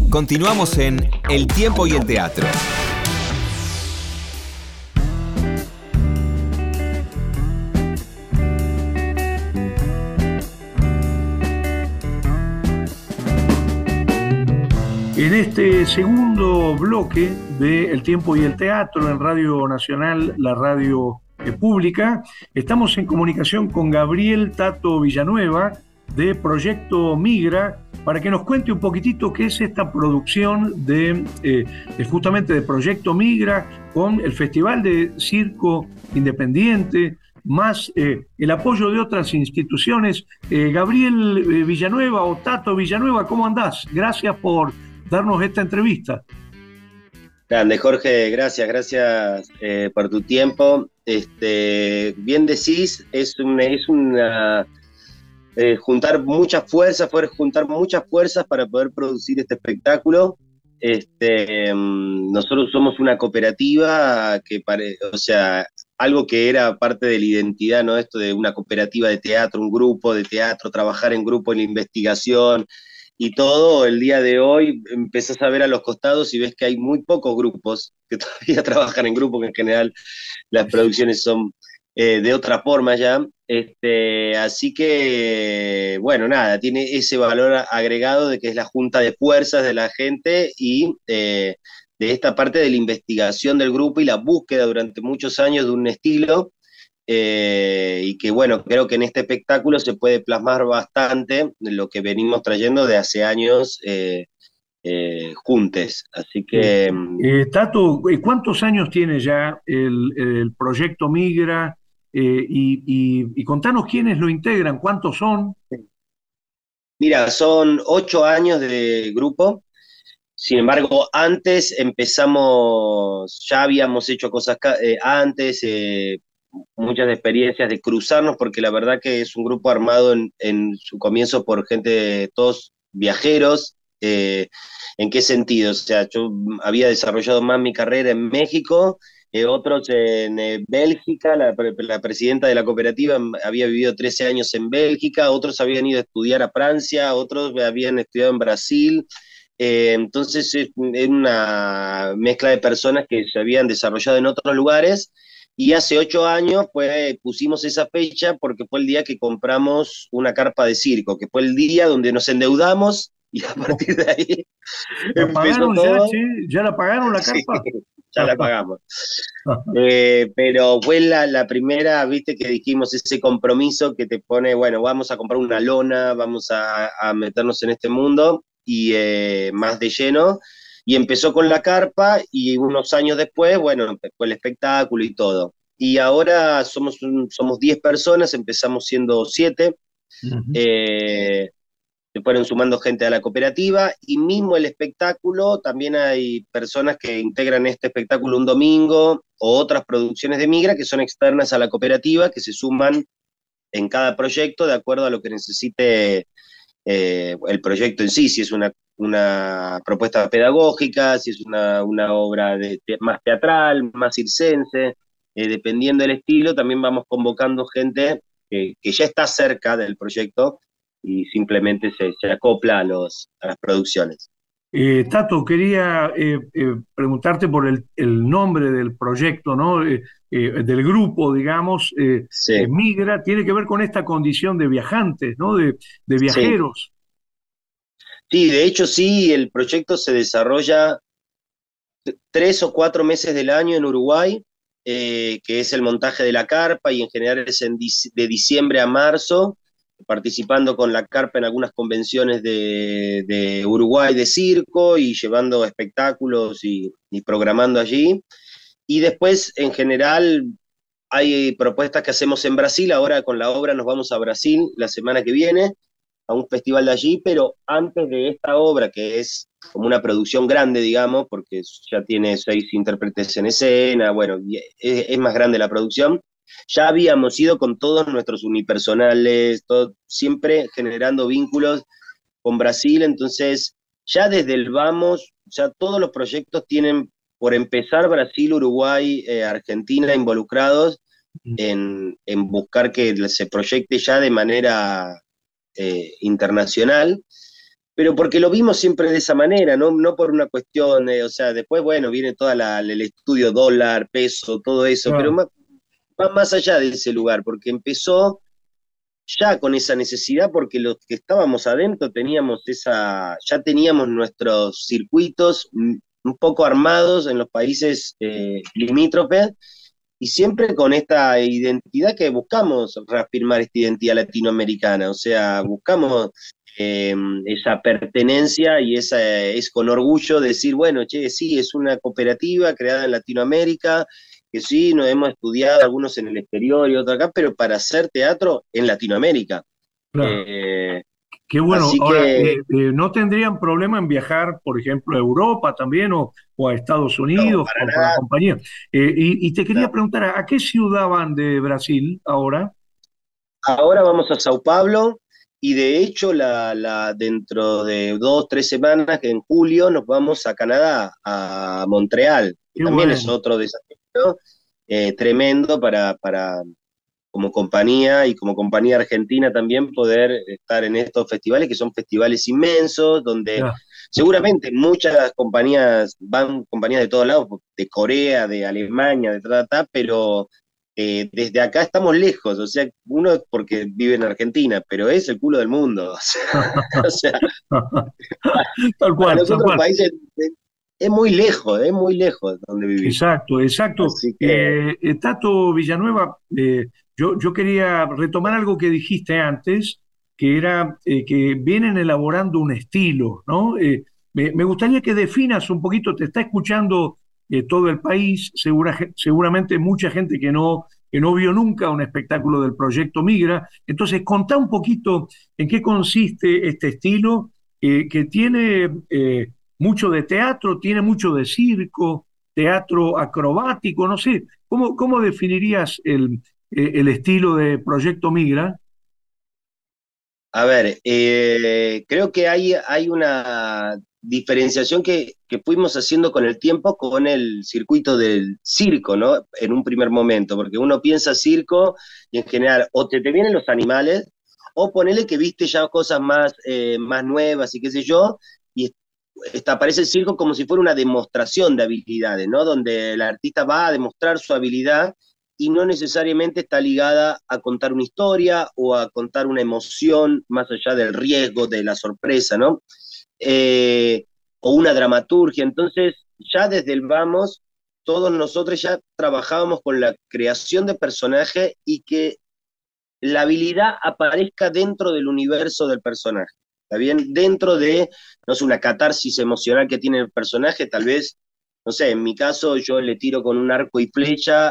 Continuamos en El tiempo y el teatro. En este segundo bloque de El tiempo y el teatro en Radio Nacional, la radio pública, estamos en comunicación con Gabriel Tato Villanueva de Proyecto Migra, para que nos cuente un poquitito qué es esta producción justamente de Proyecto Migra, con el Festival de Circo Independiente, más el apoyo de otras instituciones. Gabriel Villanueva o Tato Villanueva, ¿cómo andás? Gracias por darnos esta entrevista. Grande, Jorge, gracias por tu tiempo. Bien decís, juntar muchas fuerzas, para poder producir este espectáculo. Nosotros somos una cooperativa algo que era parte de la identidad, ¿no? Esto de una cooperativa de teatro, un grupo de teatro, trabajar en grupo en la investigación y todo. El día de hoy empezás a ver a los costados y ves que hay muy pocos grupos que todavía trabajan en grupo, que en general las producciones son de otra forma ya. Así que, bueno, nada, tiene ese valor agregado de que es la junta de fuerzas de la gente y de esta parte de la investigación del grupo y la búsqueda durante muchos años de un estilo. Y que bueno, creo que en este espectáculo se puede plasmar bastante lo que venimos trayendo de hace años juntes. Así que... Tato, ¿cuántos años tiene ya el Proyecto Migra? Y contanos quiénes lo integran, cuántos son. Mira, son 8 años de grupo. Sin embargo, antes ya habíamos hecho cosas antes, muchas experiencias de cruzarnos, porque la verdad que es un grupo armado en su comienzo por gente, todos viajeros. ¿En qué sentido? O sea, yo había desarrollado más mi carrera en México, otros en Bélgica, la presidenta de la cooperativa había vivido 13 años en Bélgica, otros habían ido a estudiar a Francia, otros habían estudiado en Brasil. Entonces es una mezcla de personas que se habían desarrollado en otros lugares, y hace 8 años pusimos esa fecha porque fue el día que compramos una carpa de circo, que fue el día donde nos endeudamos, y a partir de ahí ¿La empezó pagaron ya, todo. che? ¿Ya la pagaron la Sí, carpa? ya la pagamos. Pero fue la primera, viste, que dijimos ese compromiso que te pone, bueno, vamos a comprar una lona, vamos a meternos en este mundo, y más de lleno. Y empezó con la carpa, y unos años después, bueno, fue el espectáculo y todo. Y ahora somos 10 personas, empezamos siendo 7. Uh-huh. Se fueron sumando gente a la cooperativa, y mismo el espectáculo, también hay personas que integran este espectáculo un domingo, o otras producciones de Migra que son externas a la cooperativa, que se suman en cada proyecto de acuerdo a lo que necesite el proyecto en sí, si es una propuesta pedagógica, si es una obra más teatral, más circense, dependiendo del estilo. También vamos convocando gente que ya está cerca del proyecto y simplemente se acopla a las producciones. Tato, quería preguntarte por el nombre del proyecto, ¿no? Del grupo, digamos, Sí, Migra, tiene que ver con esta condición de viajantes, ¿no? De sí. viajeros. Sí, de hecho sí, el proyecto se desarrolla 3 o 4 meses del año en Uruguay, que es el montaje de la carpa, y en general es de diciembre a marzo, participando con la carpa en algunas convenciones de Uruguay de circo, y llevando espectáculos y programando allí. Y después, en general, hay propuestas que hacemos en Brasil. Ahora con la obra nos vamos a Brasil la semana que viene, a un festival de allí, pero antes de esta obra, que es como una producción grande, digamos, porque ya tiene 6 intérpretes en escena, bueno, es más grande la producción, ya habíamos ido con todos nuestros unipersonales, siempre generando vínculos con Brasil. Entonces ya desde el vamos, ya todos los proyectos tienen, por empezar, Brasil, Uruguay, Argentina involucrados en buscar que se proyecte ya de manera internacional. pero porque lo vimos siempre de esa manera, no por una cuestión, o sea, después, bueno, viene todo el estudio dólar, peso, todo eso, pero Claro. va más allá de ese lugar, porque empezó ya con esa necesidad, porque los que estábamos adentro ya teníamos nuestros circuitos un poco armados en los países limítrofes, y siempre con esta identidad que buscamos reafirmar esta identidad latinoamericana, o sea, buscamos esa pertenencia y es con orgullo decir, bueno, che, sí, es una cooperativa creada en Latinoamérica, que sí, nos hemos estudiado algunos en el exterior y otros acá, pero para hacer teatro en Latinoamérica. Claro. Eh, Qué bueno. así Ahora, que, ¿no tendrían problema en viajar, por ejemplo, a Europa también o a Estados no, Unidos para con la nada. compañía? Y te quería No. preguntar, ¿a qué ciudad van de Brasil ahora? Ahora vamos a Sao Paulo y de hecho dentro de 2, 3 semanas, que en julio, nos vamos a Canadá, a Montreal, que Qué también es bueno. otro desafío tremendo para como compañía y como compañía argentina también poder estar en estos festivales, que son festivales inmensos, donde Ya. seguramente muchas compañías, van compañías de todos lados, de Corea, de Alemania, de pero desde acá estamos lejos, o sea, uno es porque vive en Argentina, pero es el culo del mundo, o sea, Tal para cual, los tal otros cual. países es muy lejos donde vivir. Exacto, exacto. Así que, Tato Villanueva, yo quería retomar algo que dijiste antes, que era que vienen elaborando un estilo, ¿no? Me gustaría que definas un poquito, te está escuchando todo el país, seguramente mucha gente que no vio nunca un espectáculo del Proyecto Migra. Entonces, contá un poquito en qué consiste este estilo, que tiene mucho de teatro, tiene mucho de circo, teatro acrobático, no sé, ¿cómo definirías el estilo de Proyecto Migra? a ver, creo que hay una diferenciación que fuimos haciendo con el tiempo con el circuito del circo, ¿no? En un primer momento, porque uno piensa circo y en general o te vienen los animales o ponele que viste ya cosas más nuevas y qué sé yo, y aparece el circo como si fuera una demostración de habilidades, ¿no? Donde el artista va a demostrar su habilidad y no necesariamente está ligada a contar una historia o a contar una emoción más allá del riesgo, de la sorpresa, ¿no? Eh, o una dramaturgia. Entonces, ya desde el vamos, todos nosotros ya trabajábamos con la creación de personaje y que la habilidad aparezca dentro del universo del personaje. ¿Está bien? Dentro de, no sé, una catarsis emocional que tiene el personaje, tal vez, no sé, en mi caso yo le tiro con un arco y flecha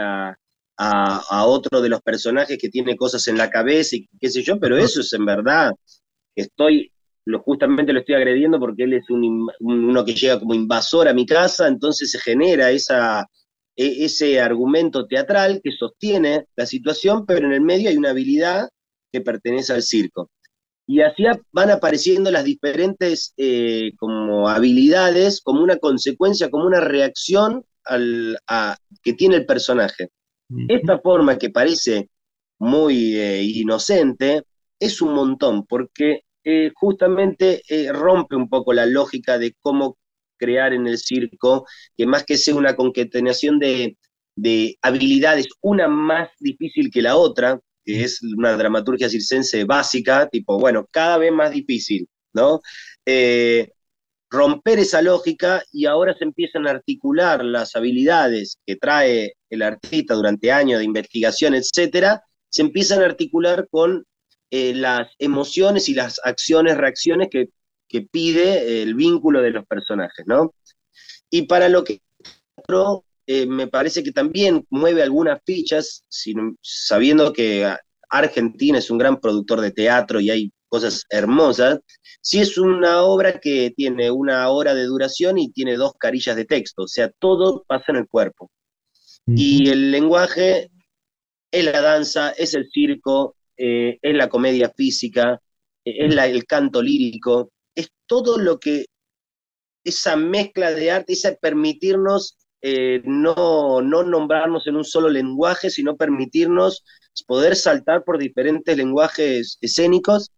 a otro de los personajes que tiene cosas en la cabeza y qué sé yo, pero eso es en verdad, estoy, justamente lo estoy agrediendo porque él es uno que llega como invasor a mi casa, entonces se genera ese argumento teatral que sostiene la situación, pero en el medio hay una habilidad que pertenece al circo. Y así van apareciendo las diferentes como habilidades, como una consecuencia, como una reacción que tiene el personaje. Ujú. Esta forma que parece muy inocente es un montón, porque justamente rompe un poco la lógica de cómo crear en el circo, que más que sea una concatenación de habilidades, una más difícil que la otra, que es una dramaturgia circense básica, tipo, bueno, cada vez más difícil, ¿no? Eh, Romper esa lógica y ahora se empiezan a articular las habilidades que trae el artista durante años de investigación, etcétera, se empiezan a articular con las emociones y las acciones, reacciones que pide el vínculo de los personajes, ¿no? Y para lo que me parece que también mueve algunas fichas, sabiendo que Argentina es un gran productor de teatro y hay cosas hermosas, sí es una obra que tiene 1 hora de duración y tiene 2 carillas de texto, o sea, todo pasa en el cuerpo. Ujú. Y el lenguaje es la danza, es el circo, es la comedia física, el canto lírico, es todo lo que esa mezcla de arte, esa permitirnos no nombrarnos en un solo lenguaje, sino permitirnos poder saltar por diferentes lenguajes escénicos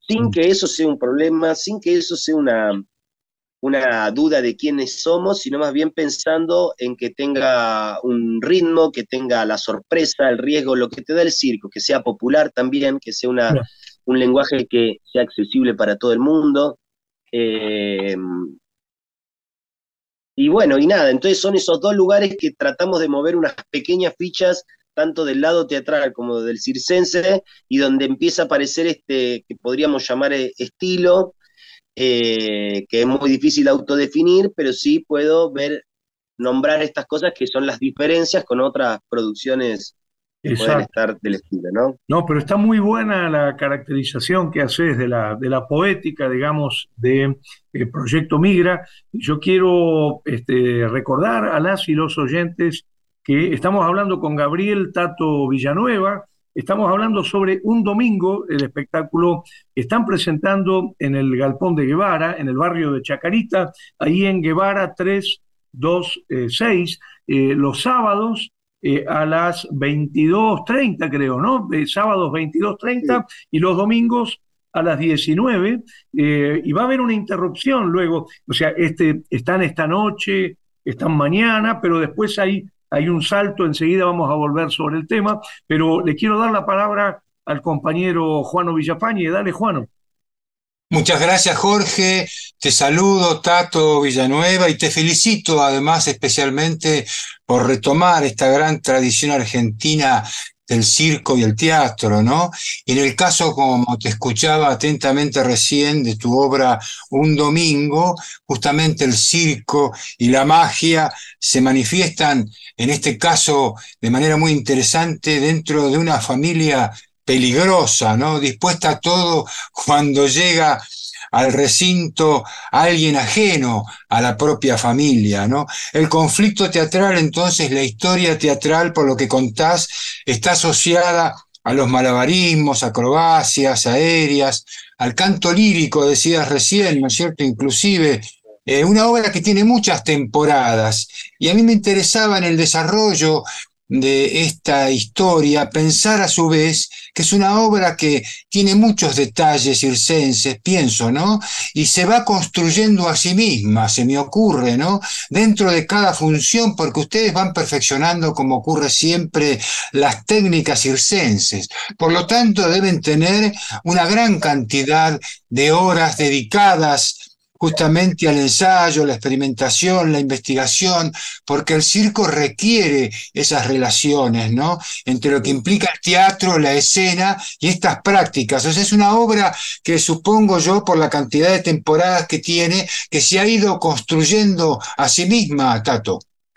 sin que eso sea un problema, sin que eso sea una duda de quiénes somos, sino más bien pensando en que tenga un ritmo, que tenga la sorpresa, el riesgo, lo que te da el circo, que sea popular también, que sea un lenguaje que sea accesible para todo el mundo. Eh, y bueno, y nada, entonces son esos dos lugares que tratamos de mover unas pequeñas fichas, tanto del lado teatral como del circense, y donde empieza a aparecer este, que podríamos llamar estilo, que es muy difícil autodefinir, pero sí puedo nombrar estas cosas que son las diferencias con otras producciones que pueden Exacto. estar del estilo, ¿no? No, pero está muy buena la caracterización que haces de la poética, digamos, de Proyecto Migra. Yo quiero recordar a las y los oyentes que estamos hablando con Gabriel Tato Villanueva. Estamos hablando sobre un domingo, el espectáculo que están presentando en el Galpón de Guevara, en el barrio de Chacarita, ahí en Guevara 326, los sábados a las 22:30, creo, ¿no? Sábados 22:30 y los domingos a las 19, y va a haber una interrupción luego, o sea, están esta noche, están mañana, pero después hay un salto, enseguida vamos a volver sobre el tema, pero le quiero dar la palabra al compañero Juano Villafañe. Dale, Juano. Muchas gracias, Jorge. Te saludo, Tato Villanueva, y te felicito además especialmente por retomar esta gran tradición argentina del circo y el teatro, ¿no? Y en el caso, como te escuchaba atentamente recién, de tu obra Un Domingo, justamente el circo y la magia se manifiestan, en este caso, de manera muy interesante dentro de una familia peligrosa, ¿no? Dispuesta a todo cuando llega al recinto alguien ajeno a la propia familia, ¿no? El conflicto teatral, entonces, la historia teatral, por lo que contás, está asociada a los malabarismos, acrobacias aéreas, al canto lírico, decías recién, ¿no es cierto? Inclusive, una obra que tiene muchas temporadas, y a mí me interesaba en el desarrollo de esta historia pensar a su vez que es una obra que tiene muchos detalles circenses, pienso, ¿no? Y se va construyendo a sí misma, se me ocurre, ¿no? Dentro de cada función, porque ustedes van perfeccionando, como ocurre siempre, las técnicas circenses. Por lo tanto, deben tener una gran cantidad de horas dedicadas justamente al ensayo, la experimentación, la investigación, porque el circo requiere esas relaciones, ¿no? Entre lo que implica el teatro, la escena y estas prácticas. O sea, es una obra que supongo yo, por la cantidad de temporadas que tiene, que se ha ido construyendo a sí misma, Tato.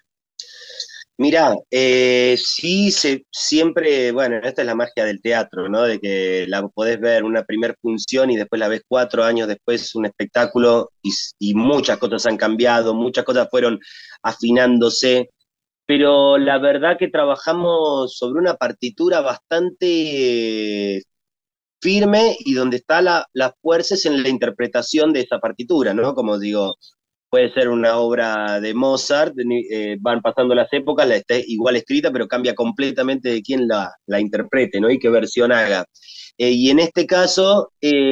Mirá, sí, siempre, bueno, esta es la magia del teatro, ¿no? De que la podés ver una primer función y después la ves 4 años después un espectáculo y muchas cosas han cambiado, muchas cosas fueron afinándose, pero la verdad que trabajamos sobre una partitura bastante firme y donde está la fuerza es en la interpretación de esa partitura, ¿no? Como digo, puede ser una obra de Mozart, van pasando las épocas, la está igual escrita, pero cambia completamente de quién la interprete, ¿no? Y qué versión haga. Y en este caso,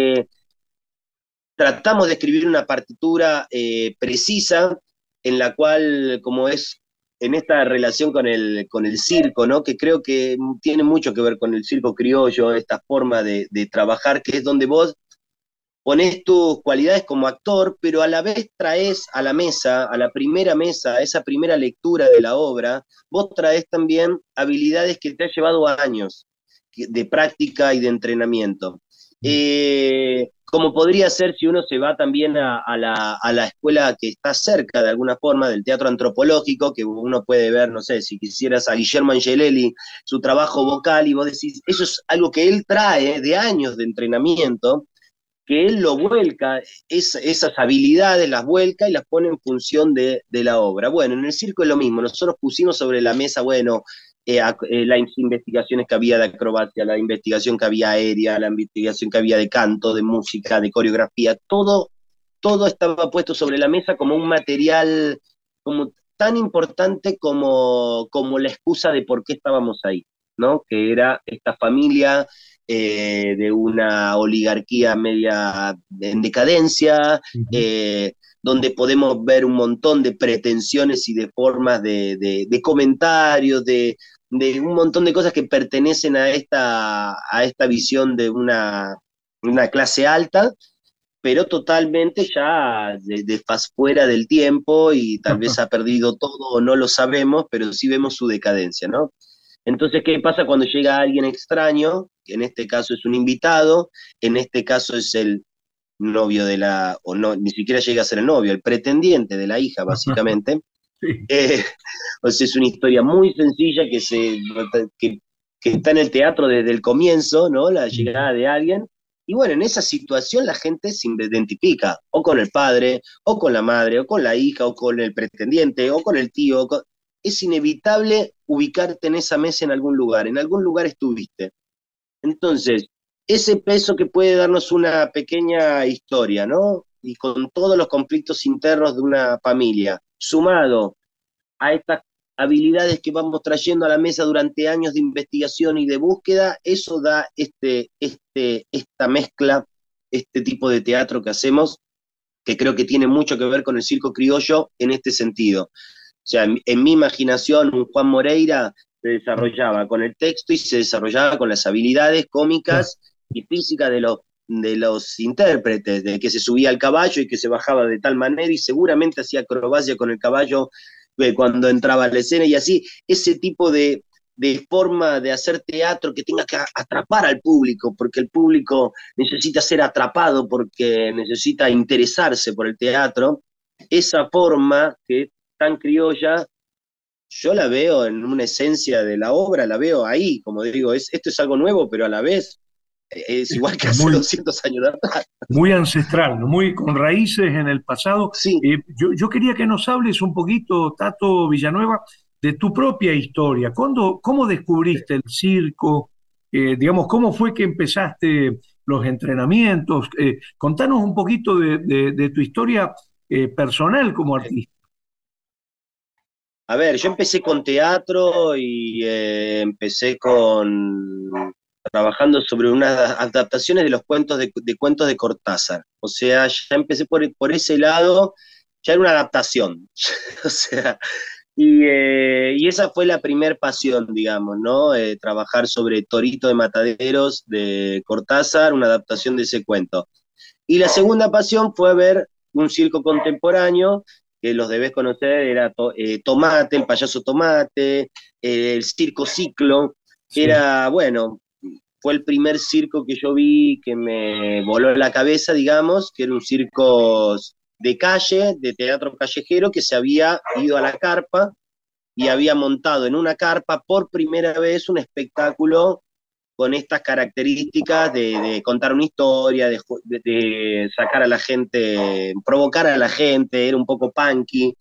tratamos de escribir una partitura precisa, en la cual, como es en esta relación con el circo, ¿no? Que creo que tiene mucho que ver con el circo criollo, esta forma de trabajar, que es donde vos ponés tus cualidades como actor, pero a la vez traes a la mesa, a la primera mesa, a esa primera lectura de la obra, vos traes también habilidades que te ha llevado años de práctica y de entrenamiento. Como podría ser si uno se va también a la escuela que está cerca de alguna forma del teatro antropológico, que uno puede ver, no sé, si quisieras a Guillermo Angelelli, su trabajo vocal, y vos decís, eso es algo que él trae de años de entrenamiento, que él lo vuelca, esas habilidades las vuelca y las pone en función de la obra. Bueno, en el circo es lo mismo, nosotros pusimos sobre la mesa, bueno, las investigaciones que había de acrobacia, la investigación que había aérea, la investigación que había de canto, de música, de coreografía, todo estaba puesto sobre la mesa como un material como tan importante como la excusa de por qué estábamos ahí, ¿no? Que era esta familia de una oligarquía media en decadencia, Ujú. donde podemos ver un montón de pretensiones y de formas de comentarios, de un montón de cosas que pertenecen a esta visión de una clase alta, pero totalmente ya fuera del tiempo y tal vez ha perdido todo o no lo sabemos, pero sí vemos su decadencia, ¿no? Entonces, ¿qué pasa cuando llega alguien extraño? Que en este caso es un invitado, en este caso es el novio de o no, ni siquiera llega a ser el novio, el pretendiente de la hija, básicamente. Sí. Eh, o sea, es una historia muy sencilla que, que está en el teatro desde el comienzo, ¿no? La Ujú. llegada de alguien. Y bueno, en esa situación la gente se identifica, o con el padre, o con la madre, o con la hija, o con el pretendiente, o con el tío. Es inevitable ubicarte en esa mesa en algún lugar estuviste. Entonces, ese peso que puede darnos una pequeña historia, ¿no? Y con todos los conflictos internos de una familia, sumado a estas habilidades que vamos trayendo a la mesa durante años de investigación y de búsqueda, eso da esta mezcla, este tipo de teatro que hacemos, que creo que tiene mucho que ver con el circo criollo en este sentido. O sea, en mi imaginación, un Juan Moreira se desarrollaba con el texto y se desarrollaba con las habilidades Claro. cómicas y físicas de los intérpretes, de que se subía al caballo y que se bajaba de tal manera y seguramente hacía acrobacia con el caballo cuando entraba a la escena y así, ese tipo de forma de hacer teatro que tenga que atrapar al público, porque el público necesita ser atrapado, porque necesita interesarse por el teatro, esa forma que es tan criolla, yo la veo en una esencia de la obra, la veo ahí, como digo, esto es algo nuevo, pero a la vez es igual que Es hace muy, 200 años de atrás. muy ancestral, ¿no? Muy con raíces en el pasado. Sí, Yo quería que nos hables un poquito, Tato Villanueva, de tu propia historia. ¿Cómo descubriste el circo? Digamos, ¿cómo fue que empezaste los entrenamientos? Contanos un poquito de tu historia personal como artista. a ver, yo empecé con teatro y empecé trabajando sobre unas adaptaciones de los cuentos de Cortázar. O sea, ya empecé por ese lado, ya era una adaptación. O sea, y esa fue la primer pasión, digamos, ¿no? Trabajar sobre Torito de Mataderos de Cortázar, una adaptación de ese cuento. Y la segunda pasión fue ver un circo contemporáneo, que los debes conocer, era Tomate, el payaso Tomate, el circo Ciclo, Sí. era, bueno, fue el primer circo que yo vi que me voló la cabeza, digamos, que era un circo de calle, de teatro callejero, que se había ido a la carpa y había montado en una carpa por primera vez un espectáculo con estas características de contar una historia, de sacar a la gente, provocar a la gente, era un poco punky.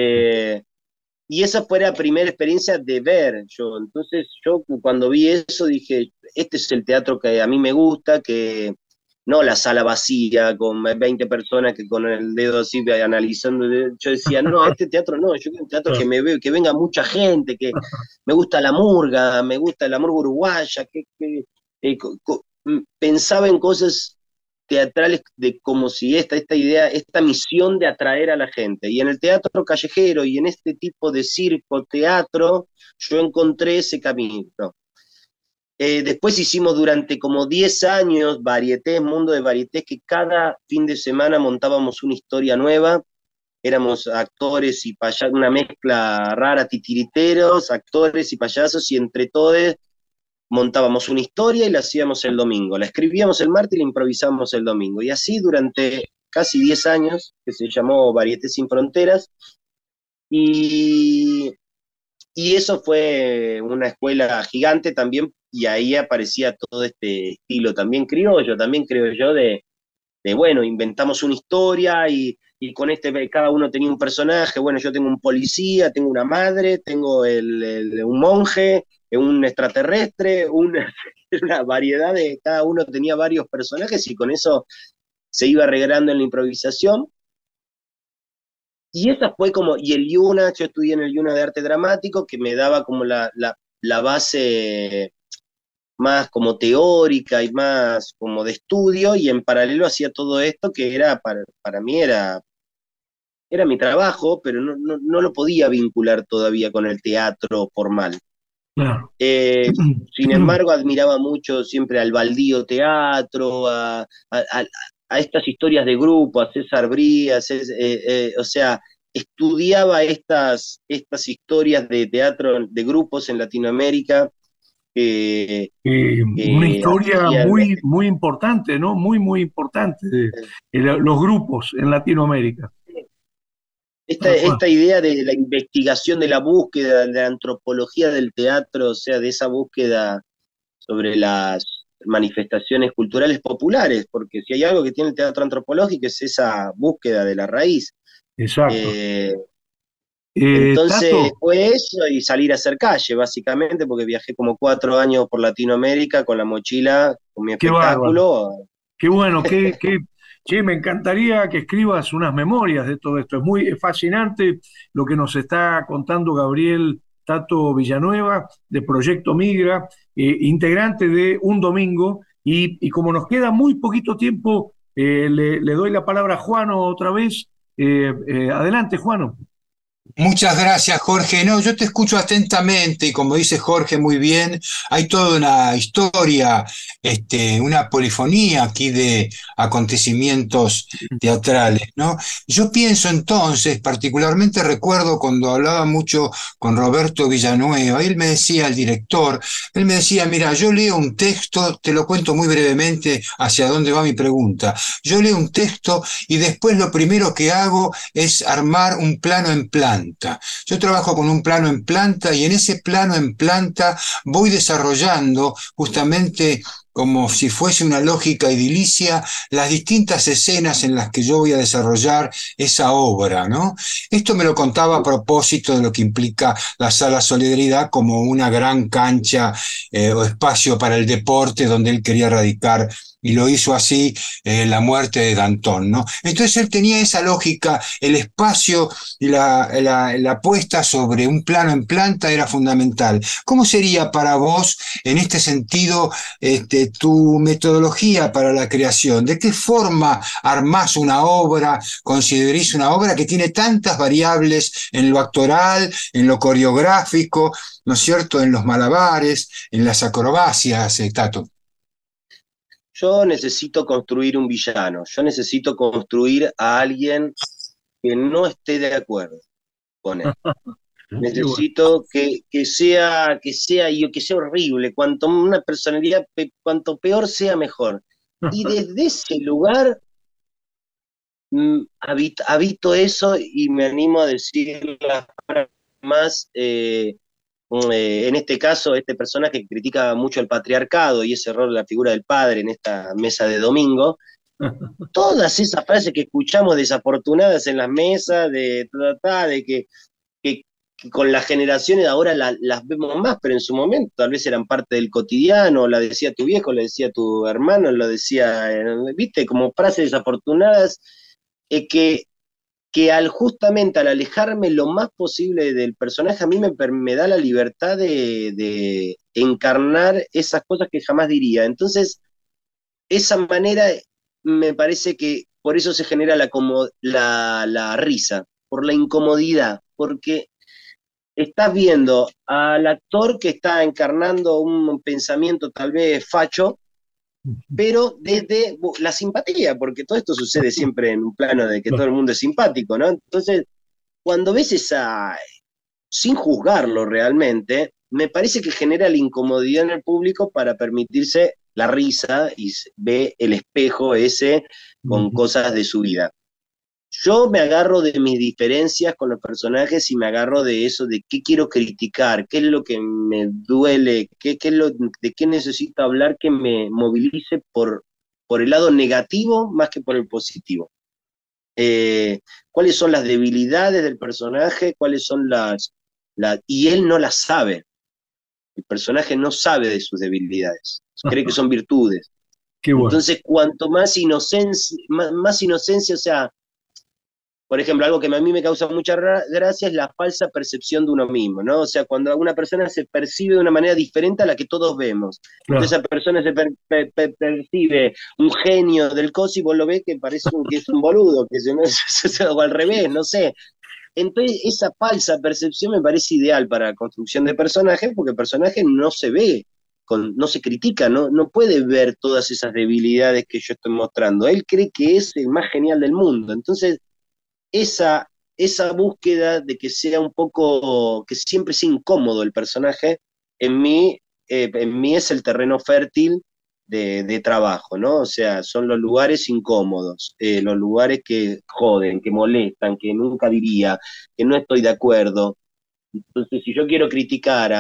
Y esa fue la primera experiencia de ver yo. Entonces yo cuando vi eso dije, este es el teatro que a mí me gusta, que no la sala vacía con 20 personas que con el dedo así analizando. Yo decía, no, este teatro no, yo quiero un teatro que me veo, que venga mucha gente, que me gusta la murga uruguaya, pensaba en cosas teatrales de como si esta idea, esta misión de atraer a la gente. Y en el teatro callejero y en este tipo de circo, teatro, yo encontré ese camino. Después hicimos durante como 10 años varietés, mundo de varietés, que cada fin de semana montábamos una historia nueva. Éramos actores y payasos, una mezcla rara, titiriteros, actores y payasos, y entre todos montábamos una historia y la hacíamos el domingo. La escribíamos el martes y la improvisábamos el domingo. Y así durante casi 10 años, que se llamó Varietés sin Fronteras. Y, y eso fue una escuela gigante también, y ahí aparecía todo este estilo también creo yo, bueno, inventamos una historia y con cada uno tenía un personaje, bueno, yo tengo un policía, tengo una madre, tengo un monje, un extraterrestre, una variedad cada uno tenía varios personajes y con eso se iba arreglando en la improvisación. Y esa fue como, y el Yuna, yo estudié en el Yuna de arte dramático, que me daba como la base más como teórica y más como de estudio, y en paralelo hacía todo esto que era para mí era mi trabajo, pero no lo podía vincular todavía con el teatro formal. Claro. Eh, Sin embargo, admiraba mucho siempre al Baldío Teatro, a estas historias de grupo, a César Brías, o sea, estudiaba estas historias de teatro de grupos en Latinoamérica Una que historia hacían muy, muy importante, ¿no? Muy, muy importante de los grupos en Latinoamérica. Tal cual. esta idea de la investigación, de la búsqueda, de la antropología del teatro, o sea, de esa búsqueda sobre las manifestaciones culturales populares, porque si hay algo que tiene el teatro antropológico es esa búsqueda de la raíz. Exacto. Eh, entonces Tato, fue eso y salir a hacer calle, básicamente, porque viajé como 4 años por Latinoamérica con la mochila, con mi qué bárbaro. espectáculo. Qué bueno, che, me encantaría que escribas unas memorias de todo esto. Es fascinante lo que nos está contando Gabriel Tato Villanueva de Proyecto Migra, integrante de Un Domingo. Y como nos queda muy poquito tiempo, le doy la palabra a Juano otra vez. Adelante, Juano. Muchas gracias, Jorge. No, yo te escucho atentamente y como dice Jorge muy bien, hay toda una historia, una polifonía aquí de acontecimientos teatrales, ¿no? Yo pienso entonces, particularmente recuerdo cuando hablaba mucho con Roberto Villanueva, él me decía, el director, él me decía, mira, yo leo un texto, te lo cuento muy brevemente hacia dónde va mi pregunta. Yo leo un texto y después lo primero que hago es armar un plano en planta. Yo trabajo con un plano en planta y en ese plano en planta voy desarrollando justamente como si fuese una lógica edilicia, las distintas escenas en las que yo voy a desarrollar esa obra, ¿no? Esto me lo contaba a propósito de lo que implica la Sala Solidaridad como una gran cancha o espacio para el deporte donde él quería radicar y lo hizo así la muerte de Danton, ¿no? Entonces él tenía esa lógica, el espacio y la puesta sobre un plano en planta era fundamental. ¿Cómo sería para vos, en este sentido, tu metodología para la creación? ¿De qué forma armás una obra, considerís una obra que tiene tantas variables en lo actoral, en lo coreográfico, ¿no es cierto?, en los malabares, en las acrobacias, Tato? Yo necesito construir un villano, yo necesito construir a alguien que no esté de acuerdo con él. Qué bueno. Necesito que sea horrible, cuanto una personalidad, cuanto peor sea mejor. Y desde ese lugar habito eso y me animo a decir las palabras más, en este caso, este personaje que critica mucho el patriarcado y ese error de la figura del padre en esta mesa de domingo, todas esas frases que escuchamos desafortunadas en las mesas, de que con las generaciones de ahora las vemos más, pero en su momento tal vez eran parte del cotidiano, la decía tu viejo, la decía tu hermano, lo decía, viste, como frases desafortunadas, que justamente al alejarme lo más posible del personaje, a mí me da la libertad de encarnar esas cosas que jamás diría. Entonces, esa manera me parece que por eso se genera la risa, por la incomodidad, porque estás viendo al actor que está encarnando un pensamiento tal vez facho, pero desde la simpatía, porque todo esto sucede siempre en un plano de que todo el mundo es simpático, ¿no? Entonces, cuando ves sin juzgarlo realmente, me parece que genera la incomodidad en el público para permitirse la risa y ve el espejo ese con cosas de su vida. Yo me agarro de mis diferencias con los personajes y me agarro de eso, de qué quiero criticar, qué es lo que me duele, de qué necesito hablar que me movilice por el lado negativo más que por el positivo. Cuáles son las debilidades del personaje, cuáles son y él no las sabe. El personaje no sabe de sus debilidades, cree que son virtudes. Qué bueno. Entonces, cuanto más inocencia, o sea, por ejemplo, algo que a mí me causa mucha gracia es la falsa percepción de uno mismo, ¿no? O sea, cuando una persona se percibe de una manera diferente a la que todos vemos. Claro. Entonces esa persona se percibe un genio del coso y vos lo ves que parece que es un boludo, que o al revés, no sé. Entonces esa falsa percepción me parece ideal para la construcción de personajes, porque el personaje no se ve, no se critica, no puede ver todas esas debilidades que yo estoy mostrando. Él cree que es el más genial del mundo. Entonces esa búsqueda de que sea un poco, que siempre sea incómodo el personaje, en mí es el terreno fértil de trabajo, ¿no? O sea, son los lugares incómodos, los lugares que joden, que molestan, que nunca diría, que no estoy de acuerdo. Entonces, si yo quiero criticar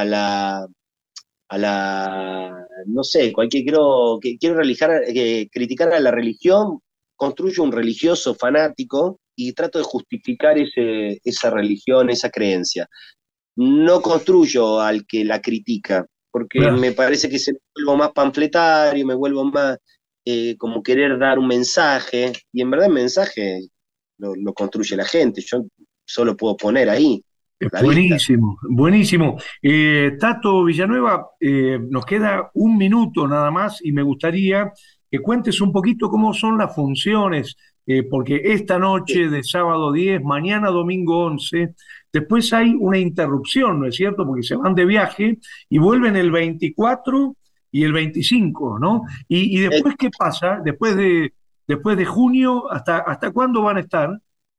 no sé, quiero criticar a la religión, construyo un religioso fanático y trato de justificar esa religión, esa creencia. No construyo al que la critica, porque Claro. me parece que me vuelvo más panfletario, me vuelvo más como querer dar un mensaje, y en verdad el mensaje lo construye la gente, yo solo puedo poner ahí la vista. Buenísimo, buenísimo. Tato Villanueva, nos queda un minuto nada más y me gustaría que cuentes un poquito cómo son las funciones, porque esta Sí. noche de sábado 10, mañana domingo 11, después hay una interrupción, ¿no es cierto? Porque se van de viaje y vuelven el 24 y el 25, ¿no? Y Eh, después, ¿qué pasa? Después de junio, ¿hasta cuándo van a estar?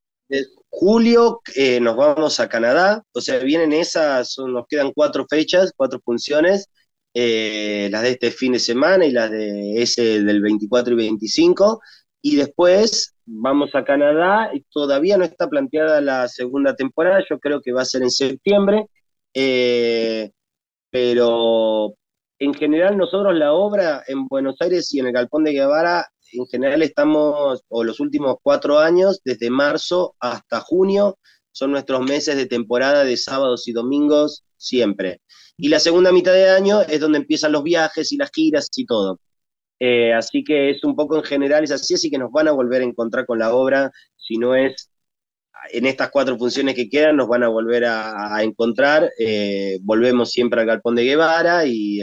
Julio nos vamos a Canadá, o sea, vienen nos quedan 4 fechas, 4 funciones, las de este fin de semana y las de ese del 24 y 25, y después vamos a Canadá y todavía no está planteada la segunda temporada, yo creo que va a ser en septiembre, eh, pero en general nosotros la obra en Buenos Aires y en el Galpón de Guevara, en general estamos, o los últimos 4 años, desde marzo hasta junio, son nuestros meses de temporada de sábados y domingos siempre. Y la segunda mitad de año es donde empiezan los viajes y las giras y todo. Así que es un poco en general, es así que nos van a volver a encontrar con la obra, si no es en estas 4 funciones que quedan, nos van a volver a encontrar. Volvemos siempre al Galpón de Guevara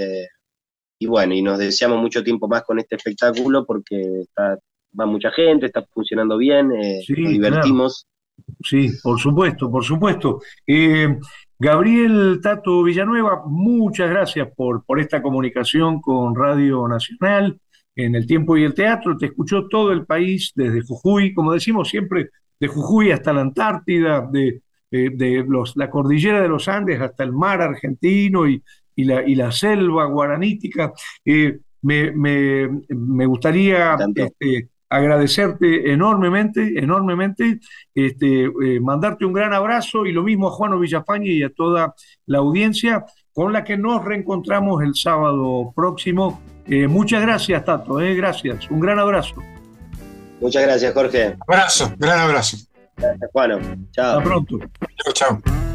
y bueno, y nos deseamos mucho tiempo más con este espectáculo porque va mucha gente, está funcionando bien, nos Sí, claro. divertimos. Sí, por supuesto, por supuesto. Gabriel Tato Villanueva, muchas gracias por esta comunicación con Radio Nacional en El Tiempo y el Teatro. Te escuchó todo el país, desde Jujuy, como decimos siempre, de Jujuy hasta la Antártida, la cordillera de los Andes hasta el mar argentino y la selva guaranítica. Me gustaría Tanto. agradecerte enormemente, enormemente, mandarte un gran abrazo y lo mismo a Juano Villafañe y a toda la audiencia con la que nos reencontramos el sábado próximo. Muchas gracias, Tato, gracias, un gran abrazo. Muchas gracias, Jorge. Abrazo, gran abrazo. Gracias, Juano. Chao. Hasta pronto. Chao, chao.